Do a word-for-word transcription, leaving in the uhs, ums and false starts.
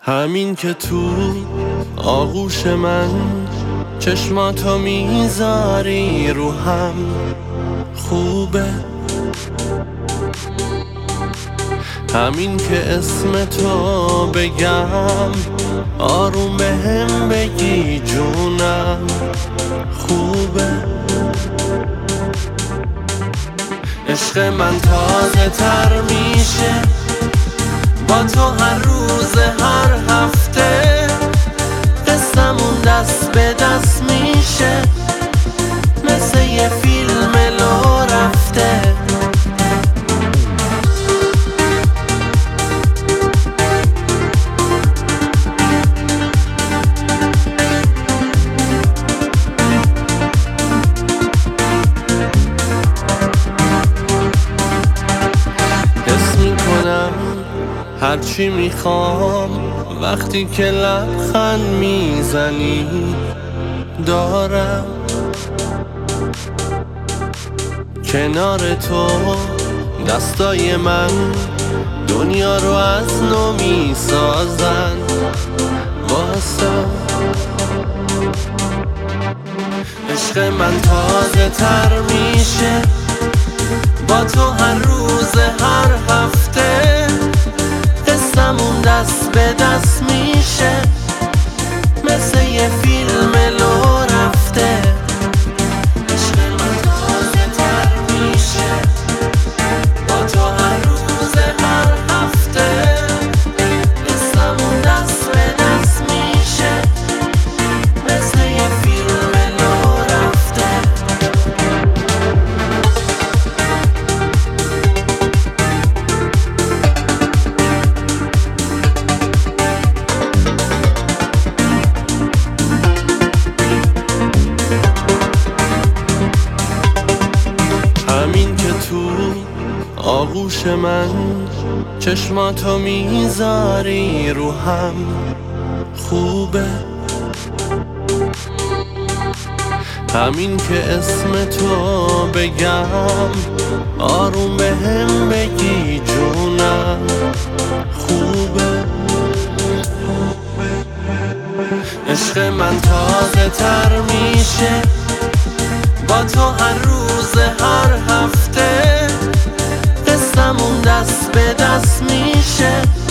همین که تو آغوش من چشماتو میذاری رو هم خوبه. همین که اسم تو بگم آروم بهم بگی جونم خوبه. عشق من تازه تر میشه با تو هر روز هر هفته، قصه‌مون دست به دست میشه مثل یه فیلم لو رفته. حس میکنم هرچی میخوام وقتی که لبخند میزنی دارم. کنار تو دستای من دنیا رو از نو میسازن واسم. عشق من تازه تر میشه با تو هر روز هر هفته، قصه‌مون دست به دست میشه مثل یه فیلم لو رفته. عشق من تازه تر میشه با تو هر روز هر هفته، قصه‌مون دست به دست میشه مثل یه فیلم لو رفته. همین که تو آغوش من چشماتو میذاری رو هم خوبه. همین که اسم تو بگم آروم بهم بگی جونم خوبه. عشق من تازه تر میشه با تو هر روز هر هفته، قصه‌مون دست به دست میشه